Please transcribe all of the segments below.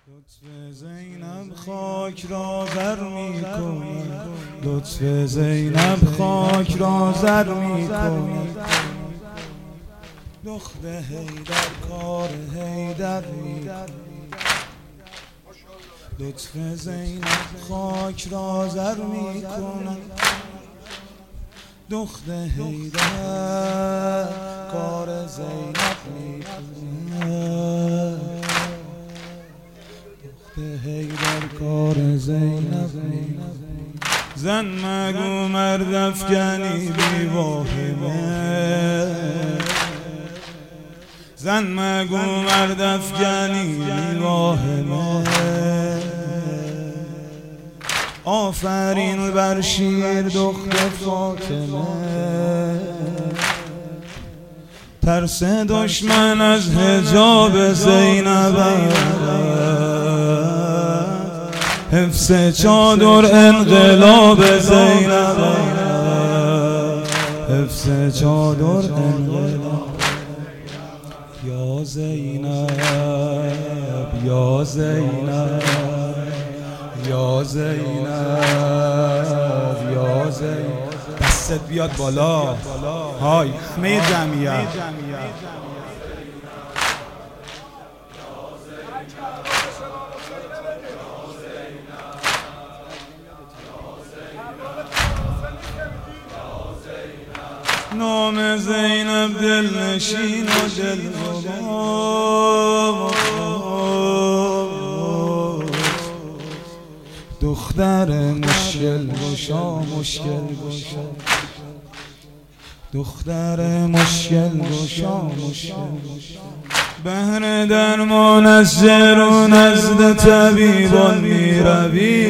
لطف زینب خاک را زر می کند، لطف زینب خاک را زر می کند. دخت حیدر کار حیدر می کند. لطف زینب خاک را زر می کند. دخت حیدر کار زینب می کند. حیدر کار زینب می کند. زن مگو مرد افکنی بی واهمه، زن مگو مرد افکنی بی واهمه. آفرین بر شیر دختر فاطمه، ترس دشمن از حجاب زینب، حفظ چادر انقلاب زینب، حفظ چادر انقلاب. یا زینب یا زینب یا زینب یا زینب. دستت بیاد بالا های همه جمعیت. نام زینب دل نشین و دل ربا، دختر مشکل گشا مشکل گشا، دختر مشکل گشا مشکل گشا. بهر درمان از زر و نزد طبیبان می روی،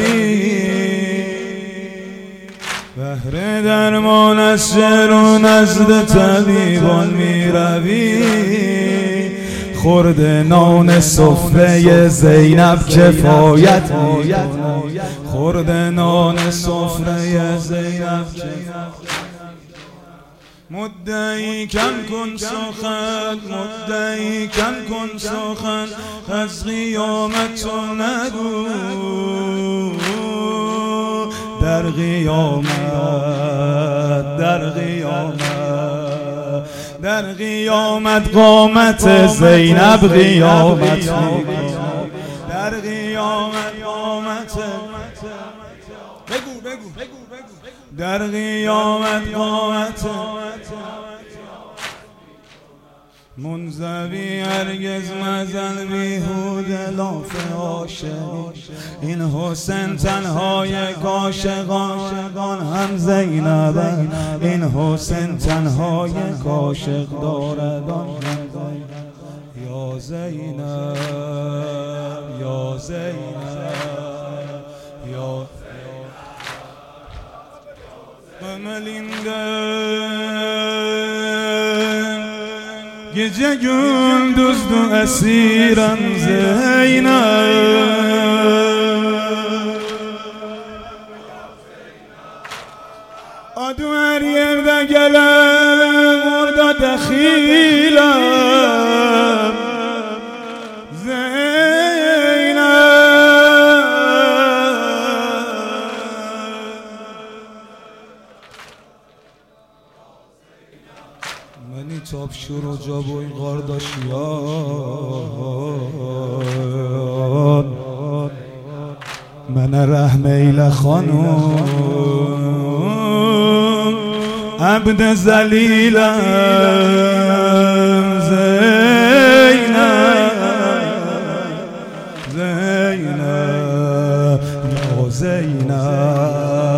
بهر درمان از زر و نزد طبیبان می روی. خورد نان سفره زینب کفایت می کند، خورد نان سفره زینب کفایت. مدعی کم کن سخن، مدعی کم کن سخن، از قیامت تو نگو. در قیامت، در قیامت، در قیامت قامت زینب قیامت. در قیامت قامت، بگو بگو بگو، در قیامت قامت. منزوی هرگز مزن بیهوده لاف عاشقی. این حسین تنهای عاشقان هم زینب، این حسین تنهای عاشق داردان هم زینب. یا زینب یا زینب یا gece gündüzdü esirem Zeynep. Adı her yerde gelen orada dehilem Zeynep. Meni tapşır hoca boy kardeş yar, Mene rahmeyle hanım, Abd zelilem Zeynep. Zeynep ya Zeynep